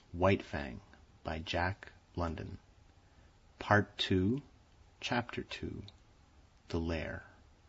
White Fang by Jack London. Part 2, Chapter 2, The Lair.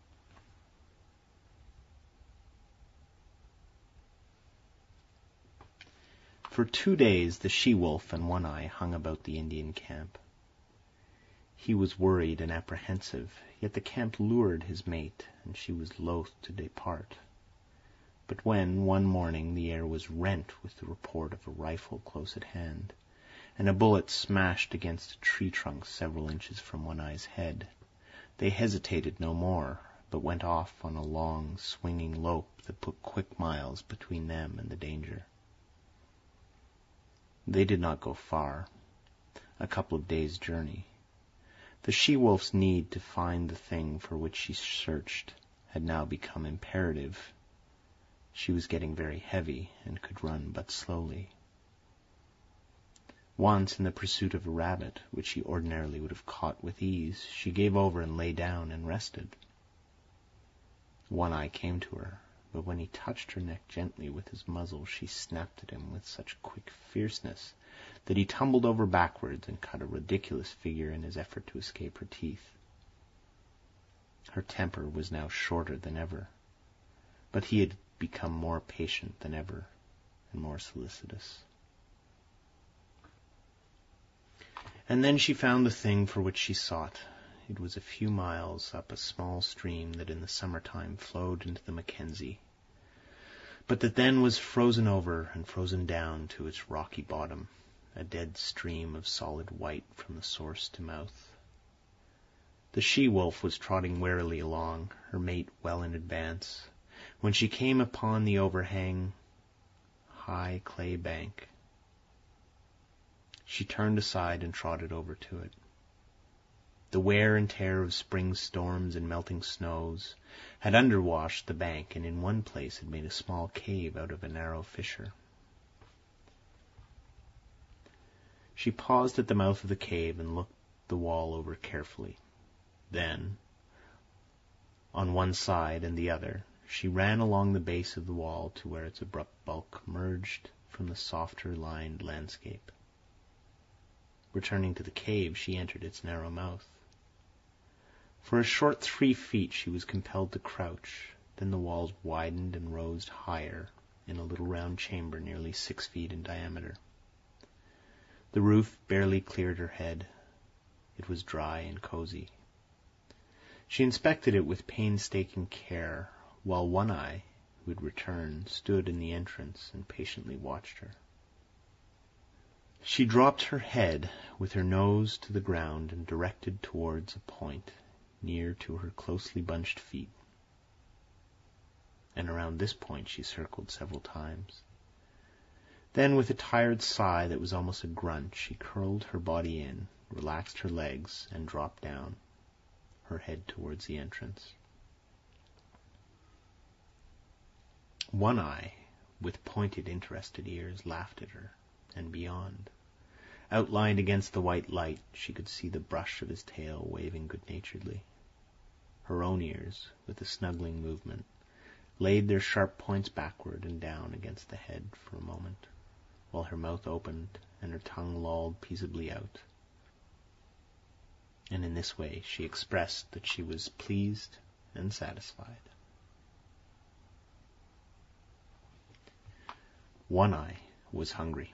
For 2 days the she-wolf and One Eye hung about the Indian camp. He was worried and apprehensive, yet the camp lured his mate, and she was loath to depart. But when, one morning, the air was rent with the report of a rifle close at hand, and a bullet smashed against a tree trunk several inches from One Eye's head, they hesitated no more, but went off on a long, swinging lope that put quick miles between them and the danger. They did not go far, a couple of days' journey. The she-wolf's need to find the thing for which she searched had now become imperative. She was getting very heavy and could run but slowly. Once, in the pursuit of a rabbit, which she ordinarily would have caught with ease, she gave over and lay down and rested. One Eye came to her, but when he touched her neck gently with his muzzle, she snapped at him with such quick fierceness that he tumbled over backwards and cut a ridiculous figure in his effort to escape her teeth. Her temper was now shorter than ever, but he had become more patient than ever and more solicitous. And then she found the thing for which she sought. It was a few miles up a small stream that in the summertime flowed into the Mackenzie, but that then was frozen over and frozen down to its rocky bottom, a dead stream of solid white from the source to mouth. The she-wolf was trotting warily along, her mate well in advance, when she came upon the overhang high clay bank. She turned aside and trotted over to it. The wear and tear of spring storms and melting snows had underwashed the bank, and in one place had made a small cave out of a narrow fissure. She paused at the mouth of the cave and looked the wall over carefully. Then, on one side and the other, she ran along the base of the wall to where its abrupt bulk merged from the softer lined landscape. Returning to the cave, she entered its narrow mouth. For a short 3 feet she was compelled to crouch, then the walls widened and rose higher in a little round chamber nearly 6 feet in diameter. The roof barely cleared her head. It was dry and cozy. She inspected it with painstaking care, while One Eye, who had returned, stood in the entrance and patiently watched her. She dropped her head with her nose to the ground and directed towards a point near to her closely bunched feet. And around this point she circled several times. Then, with a tired sigh that was almost a grunt, she curled her body in, relaxed her legs, and dropped down, her head towards the entrance. One Eye, with pointed, interested ears, laughed at her, and beyond, outlined against the white light, she could see the brush of his tail waving good-naturedly. Her own ears, with a snuggling movement, laid their sharp points backward and down against the head for a moment, while her mouth opened and her tongue lolled peaceably out. And in this way she expressed that she was pleased and satisfied. One Eye was hungry.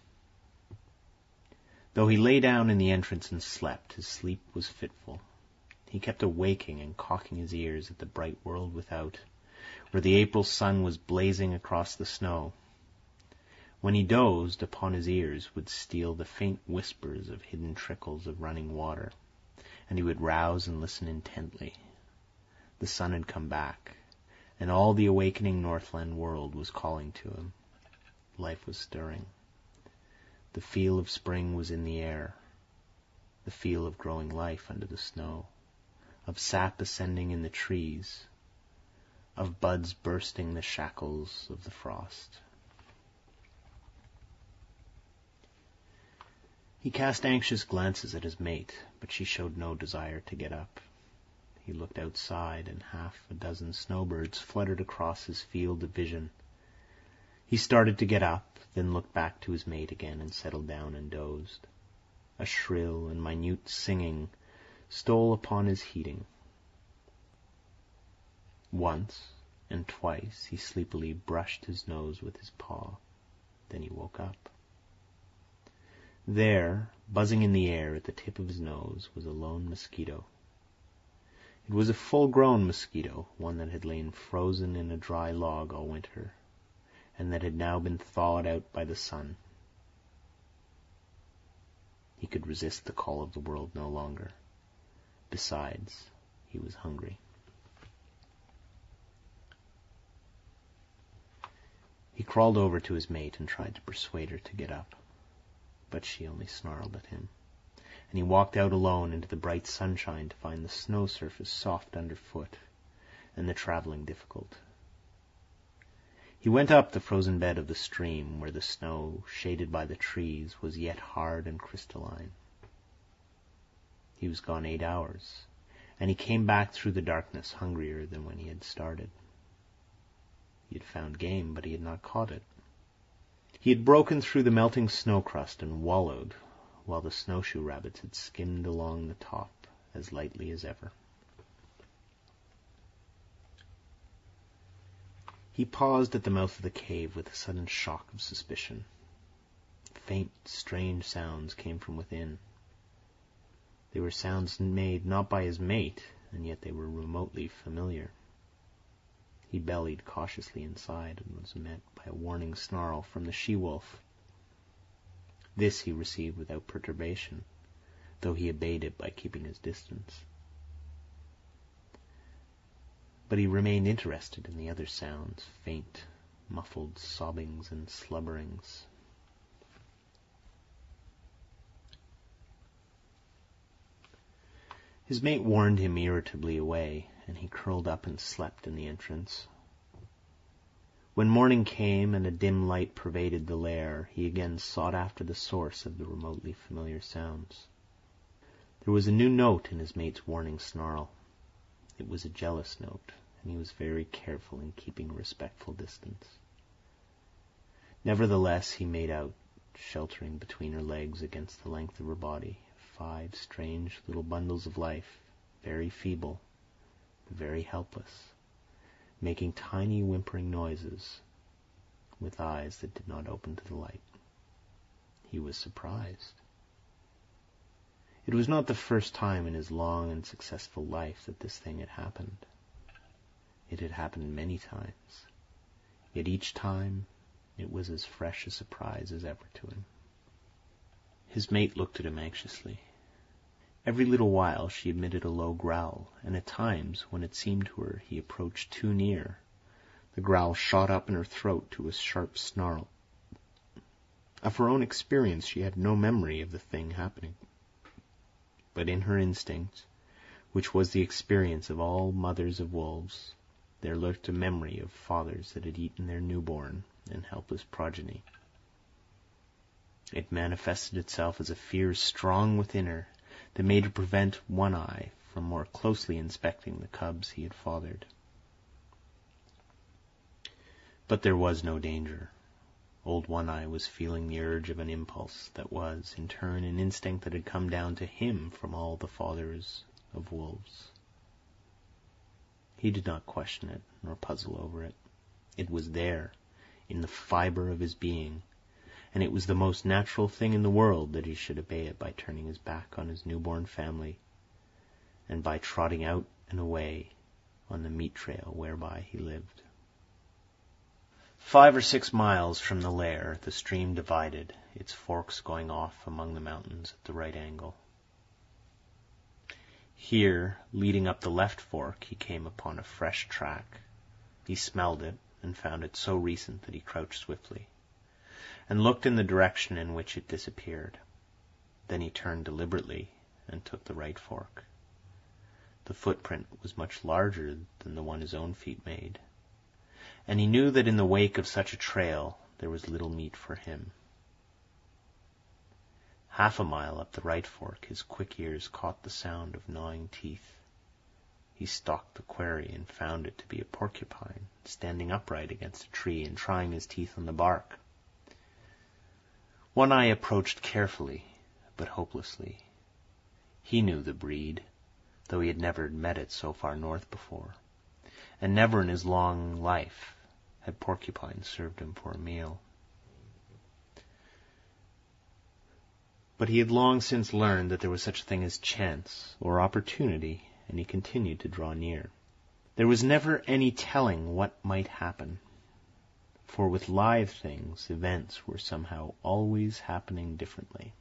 Though he lay down in the entrance and slept, his sleep was fitful. He kept awaking and cocking his ears at the bright world without, where the April sun was blazing across the snow. When he dozed, upon his ears would steal the faint whispers of hidden trickles of running water, and he would rouse and listen intently. The sun had come back, and all the awakening Northland world was calling to him. Life was stirring. The feel of spring was in the air, the feel of growing life under the snow, of sap ascending in the trees, of buds bursting the shackles of the frost. He cast anxious glances at his mate, but she showed no desire to get up. He looked outside, and half a dozen snowbirds fluttered across his field of vision. He started to get up, then looked back to his mate again and settled down and dozed. A shrill and minute singing stole upon his heating. Once and twice he sleepily brushed his nose with his paw. Then he woke up. There, buzzing in the air at the tip of his nose, was a lone mosquito. It was a full-grown mosquito, one that had lain frozen in a dry log all winter, and that had now been thawed out by the sun. He could resist the call of the world no longer. Besides, he was hungry. He crawled over to his mate and tried to persuade her to get up, but she only snarled at him, and he walked out alone into the bright sunshine to find the snow surface soft underfoot and the traveling difficult. He went up the frozen bed of the stream, where the snow, shaded by the trees, was yet hard and crystalline. He was gone 8 hours, and he came back through the darkness hungrier than when he had started. He had found game, but he had not caught it. He had broken through the melting snow crust and wallowed, while the snowshoe rabbits had skimmed along the top as lightly as ever. He paused at the mouth of the cave with a sudden shock of suspicion. Faint, strange sounds came from within. They were sounds made not by his mate, and yet they were remotely familiar. He bellied cautiously inside and was met by a warning snarl from the she-wolf. This he received without perturbation, though he obeyed it by keeping his distance. But he remained interested in the other sounds, faint, muffled sobbings and slubberings. His mate warned him irritably away, and he curled up and slept in the entrance. When morning came and a dim light pervaded the lair, he again sought after the source of the remotely familiar sounds. There was a new note in his mate's warning snarl. It was a jealous note, and he was very careful in keeping a respectful distance. Nevertheless, he made out, sheltering between her legs against the length of her body, 5 strange little bundles of life, very feeble, but very helpless, making tiny whimpering noises, with eyes that did not open to the light. He was surprised. It was not the first time in his long and successful life that this thing had happened. It had happened many times, yet each time it was as fresh a surprise as ever to him. His mate looked at him anxiously. Every little while she emitted a low growl, and at times, when it seemed to her he approached too near, the growl shot up in her throat to a sharp snarl. Of her own experience she had no memory of the thing happening. But in her instinct, which was the experience of all mothers of wolves, there lurked a memory of fathers that had eaten their newborn and helpless progeny. It manifested itself as a fear strong within her that made her prevent One Eye from more closely inspecting the cubs he had fathered. But there was no danger. Old One Eye was feeling the urge of an impulse that was, in turn, an instinct that had come down to him from all the fathers of wolves. He did not question it, nor puzzle over it. It was there, in the fibre of his being, and it was the most natural thing in the world that he should obey it by turning his back on his newborn family, and by trotting out and away on the meat trail whereby he lived. 5 or 6 miles from the lair the stream divided, its forks going off among the mountains at the right angle. Here, leading up the left fork, he came upon a fresh track. He smelled it, and found it so recent that he crouched swiftly, and looked in the direction in which it disappeared. Then he turned deliberately and took the right fork. The footprint was much larger than the one his own feet made, and he knew that in the wake of such a trail there was little meat for him. 1/2 mile up the right fork his quick ears caught the sound of gnawing teeth. He he stalked the quarry and found it to be a porcupine, standing upright against a tree and trying his teeth on the bark. One Eye approached carefully, but hopelessly. He knew the breed, though he had never met it so far north before, and never in his long life had porcupines served him for a meal. But he had long since learned that there was such a thing as chance or opportunity, and he continued to draw near. There was never any telling what might happen, for with live things, events were somehow always happening differently.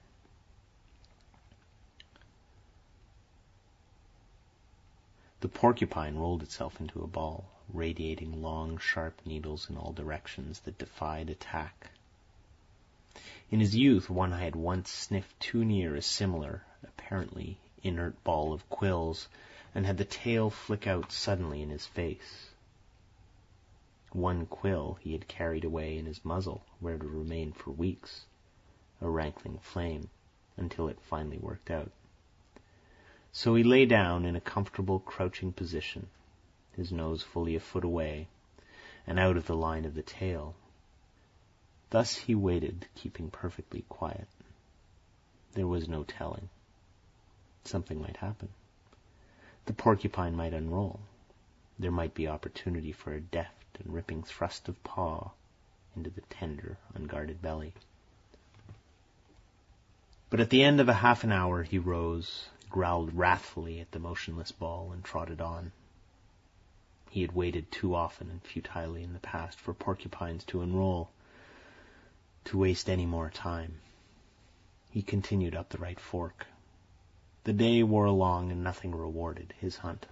The porcupine rolled itself into a ball, radiating long, sharp needles in all directions that defied attack. In his youth, One Eye had once sniffed too near a similar, apparently inert ball of quills, and had the tail flick out suddenly in his face. One quill he had carried away in his muzzle, where it remained for weeks, a rankling flame, until it finally worked out. So he lay down in a comfortable crouching position, his nose fully a foot away, and out of the line of the tail. Thus he waited, keeping perfectly quiet. There was no telling. Something might happen. The porcupine might unroll. There might be opportunity for a deft and ripping thrust of paw into the tender, unguarded belly. But at the end of a half an hour he rose, growled wrathfully at the motionless ball, and trotted on. He had waited too often and futilely in the past for porcupines to unroll, to waste any more time. He continued up the right fork. The day wore along and nothing rewarded his hunt.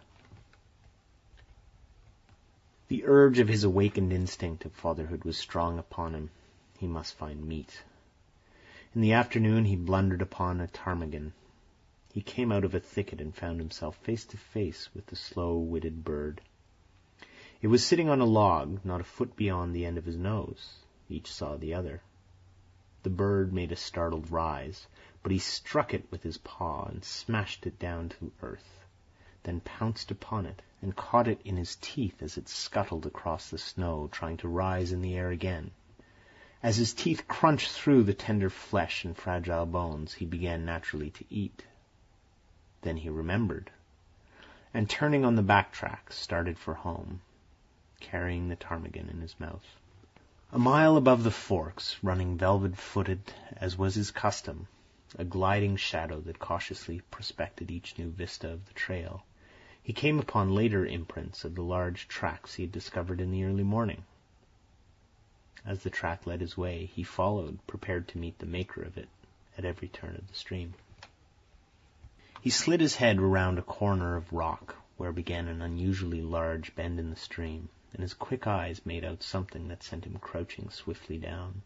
The urge of his awakened instinct of fatherhood was strong upon him. He must find meat. In the afternoon he blundered upon a ptarmigan. He came out of a thicket and found himself face to face with the slow-witted bird. It was sitting on a log, not a foot beyond the end of his nose. Each saw the other. The bird made a startled rise, but he struck it with his paw and smashed it down to earth, then pounced upon it and caught it in his teeth as it scuttled across the snow, trying to rise in the air again. As his teeth crunched through the tender flesh and fragile bones, he began naturally to eat. Then he remembered, and turning on the back track, started for home, carrying the ptarmigan in his mouth. A mile above the forks, running velvet-footed as was his custom, a gliding shadow that cautiously prospected each new vista of the trail, he came upon later imprints of the large tracks he had discovered in the early morning. As the track led his way, he followed, prepared to meet the maker of it at every turn of the stream. He slid his head around a corner of rock where began an unusually large bend in the stream, and his quick eyes made out something that sent him crouching swiftly down.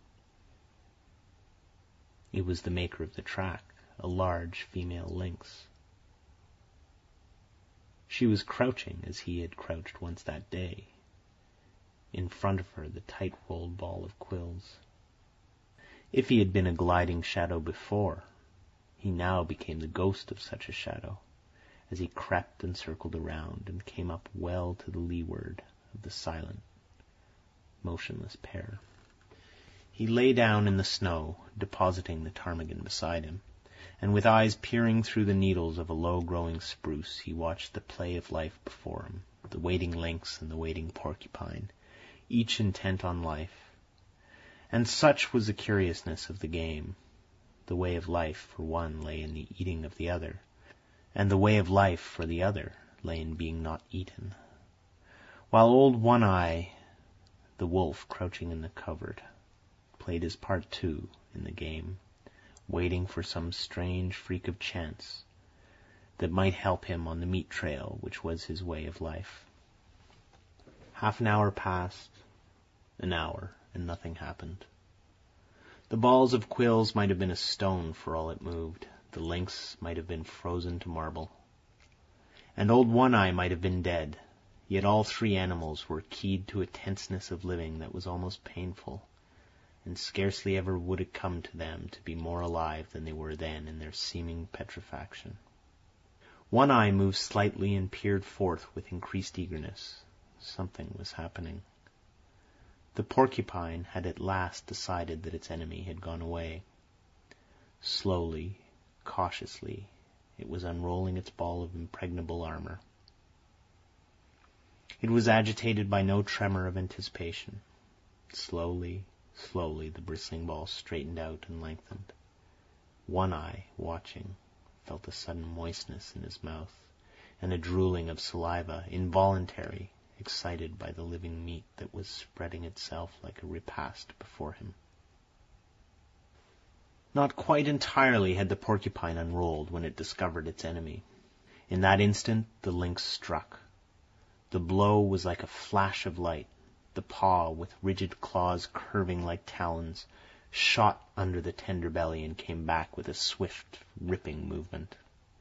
It was the maker of the track, a large female lynx. She was crouching as he had crouched once that day. In front of her, the tight-rolled ball of quills. If he had been a gliding shadow before, he now became the ghost of such a shadow, as he crept and circled around and came up well to the leeward of the silent, motionless pair. He lay down in the snow, depositing the ptarmigan beside him, and with eyes peering through the needles of a low-growing spruce, he watched the play of life before him, the waiting lynx and the waiting porcupine, each intent on life. And such was the curiousness of the game. The way of life for one lay in the eating of the other, and the way of life for the other lay in being not eaten. While old One Eye, the wolf crouching in the covert, played his part too in the game, waiting for some strange freak of chance that might help him on the meat trail which was his way of life. Half an hour passed, an hour, and nothing happened. The balls of quills might have been a stone for all it moved. The lynx might have been frozen to marble. And old One Eye might have been dead. Yet all three animals were keyed to a tenseness of living that was almost painful, and scarcely ever would it come to them to be more alive than they were then in their seeming petrifaction. One Eye moved slightly and peered forth with increased eagerness. Something was happening. The porcupine had at last decided that its enemy had gone away. Slowly, cautiously, it was unrolling its ball of impregnable armor. It was agitated by no tremor of anticipation. Slowly, slowly, the bristling ball straightened out and lengthened. One Eye, watching, felt a sudden moistness in his mouth, and a drooling of saliva, involuntary, excited by the living meat that was spreading itself like a repast before him. Not quite entirely had the porcupine unrolled when it discovered its enemy. In that instant the lynx struck. The blow was like a flash of light. The paw, with rigid claws curving like talons, shot under the tender belly and came back with a swift, ripping movement.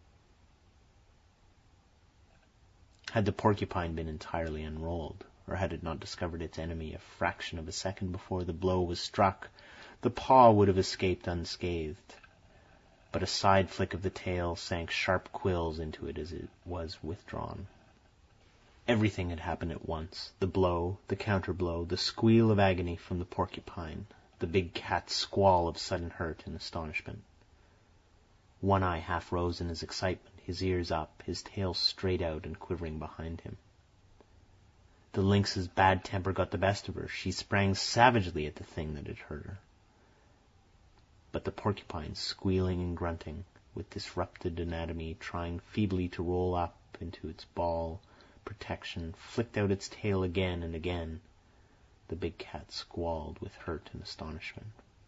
Had the porcupine been entirely unrolled, or had it not discovered its enemy a fraction of a second before the blow was struck, the paw would have escaped unscathed. But a side flick of the tail sank sharp quills into it as it was withdrawn. Everything had happened at once. The blow, the counterblow, the squeal of agony from the porcupine, the big cat's squall of sudden hurt and astonishment. One Eye half rose in his excitement, his ears up, his tail straight out and quivering behind him. The lynx's bad temper got the best of her. She sprang savagely at the thing that had hurt her. But the porcupine, squealing and grunting, with disrupted anatomy, trying feebly to roll up into its ball protection, flicked out its tail again and again. The big cat squalled with hurt and astonishment.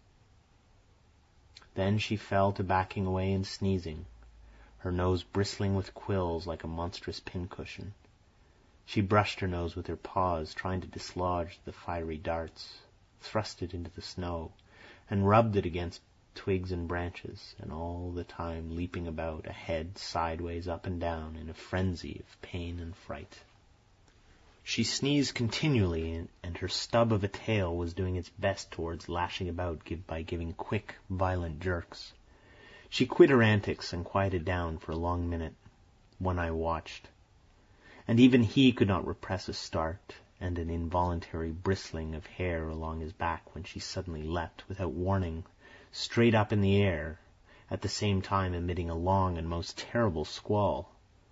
Then she fell to backing away and sneezing, her nose bristling with quills like a monstrous pincushion. She brushed her nose with her paws, trying to dislodge the fiery darts, thrust it into the snow, and rubbed it against twigs and branches, and all the time leaping about, ahead, sideways, up and down, in a frenzy of pain and fright. She sneezed continually, and her stub of a tail was doing its best towards lashing about by giving quick, violent jerks. She quit her antics and quieted down for a long minute. One Eye watched, and even he could not repress a start and an involuntary bristling of hair along his back when she suddenly leapt, without warning, straight up in the air, at the same time emitting a long and most terrible squall.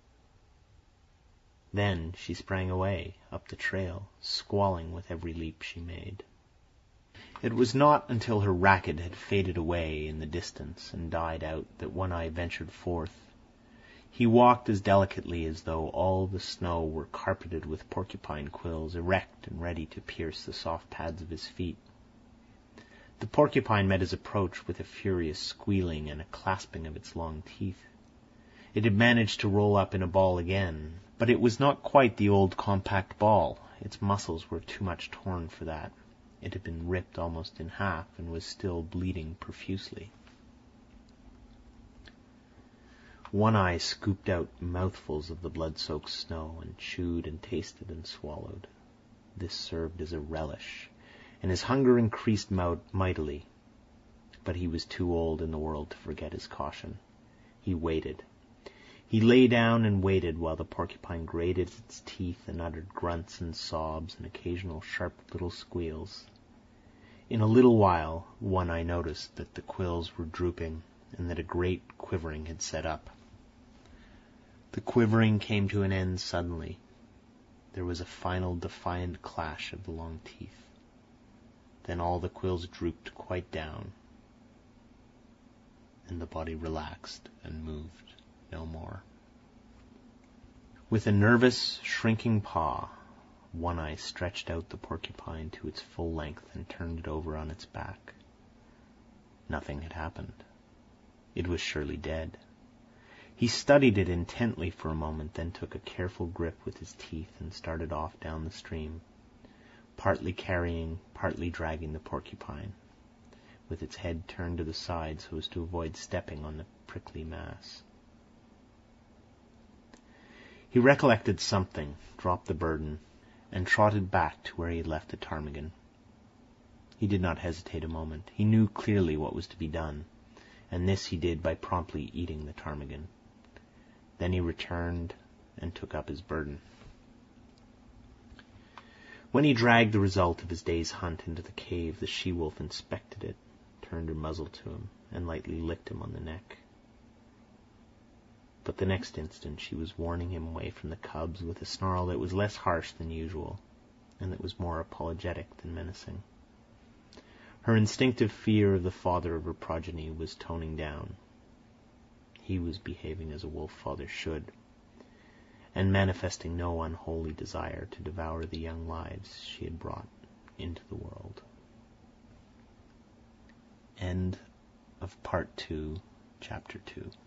Then she sprang away, up the trail, squalling with every leap she made. It was not until her racket had faded away in the distance and died out that One Eye ventured forth. He walked as delicately as though all the snow were carpeted with porcupine quills, erect and ready to pierce the soft pads of his feet. The porcupine met his approach with a furious squealing and a clasping of its long teeth. It had managed to roll up in a ball again, but it was not quite the old compact ball. Its muscles were too much torn for that. It had been ripped almost in half and was still bleeding profusely. One Eye scooped out mouthfuls of the blood-soaked snow and chewed and tasted and swallowed. This served as a relish, and his hunger increased mightily. But he was too old in the world to forget his caution. He waited. He lay down and waited while the porcupine grated its teeth and uttered grunts and sobs and occasional sharp little squeals. In a little while One Eye noticed that the quills were drooping and that a great quivering had set up. The quivering came to an end suddenly. There was a final defiant clash of the long teeth. Then all the quills drooped quite down, and the body relaxed and moved no more. With a nervous, shrinking paw, One Eye stretched out the porcupine to its full length and turned it over on its back. Nothing had happened. It was surely dead. He studied it intently for a moment, then took a careful grip with his teeth and started off down the stream, partly carrying, partly dragging the porcupine, with its head turned to the side so as to avoid stepping on the prickly mass. He recollected something, dropped the burden, and trotted back to where he had left the ptarmigan. He did not hesitate a moment. He knew clearly what was to be done, and this he did by promptly eating the ptarmigan. Then he returned and took up his burden. When he dragged the result of his day's hunt into the cave, the she-wolf inspected it, turned her muzzle to him, and lightly licked him on the neck. But the next instant she was warning him away from the cubs with a snarl that was less harsh than usual, and that was more apologetic than menacing. Her instinctive fear of the father of her progeny was toning down. He was behaving as a wolf father should, and manifesting no unholy desire to devour the young lives she had brought into the world. End of Part 2, Chapter 2.